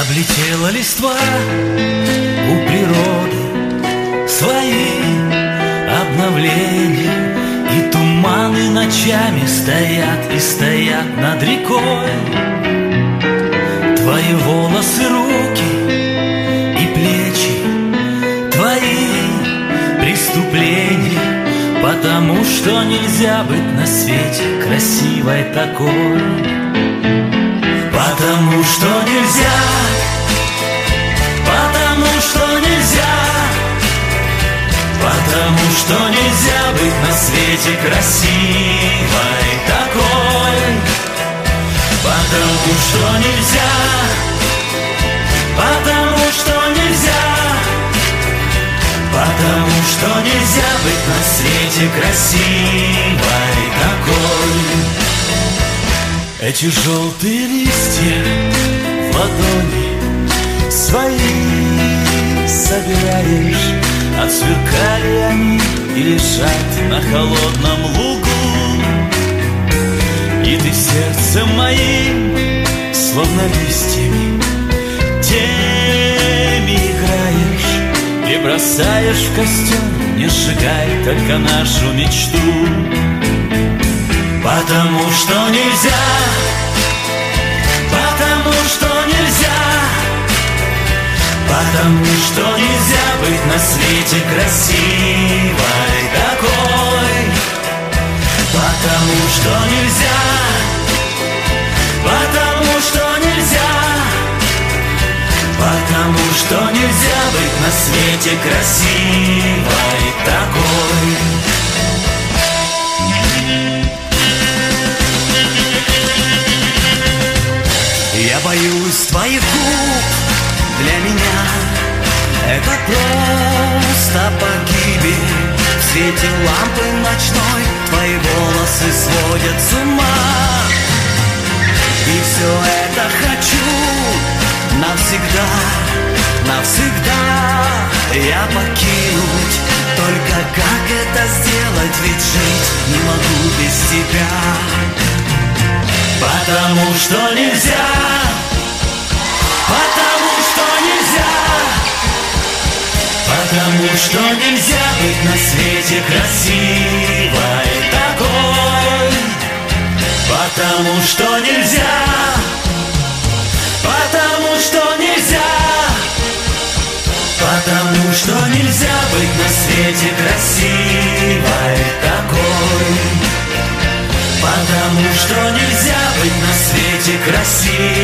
Облетела листва у природы свои обновления, и туманы ночами стоят и стоят над рекой. Твои волосы, руки и плечи, твои преступления, потому что нельзя быть на свете красивой такой. Потому что нельзя, потому что нельзя, потому что нельзя быть на свете красивой такой. Потому что нельзя, потому что нельзя, потому что нельзя быть на свете красивой такой. Эти желтые листья в ладони свои собираешь, отсверкали они и лежат на холодном лугу. И ты сердцем моим, словно листьями, теми играешь и бросаешь в костер, не сжигай только нашу мечту. Потому что нельзя, потому что нельзя, потому что нельзя быть на свете красивой такой. Потому что нельзя, потому что нельзя, потому что нельзя быть на свете красивой такой. Я боюсь твоих губ, для меня это просто погибель. В свете лампы ночной твои волосы сводят с ума. И все это хочу навсегда, навсегда я покинуть. Только как это сделать, ведь жить не могу без тебя. Потому что нельзя, потому что нельзя, потому что нельзя быть на свете красивой такой. Потому что нельзя, потому что нельзя, потому что нельзя быть на свете красивой такой. Потому что нельзя быть на свете красивой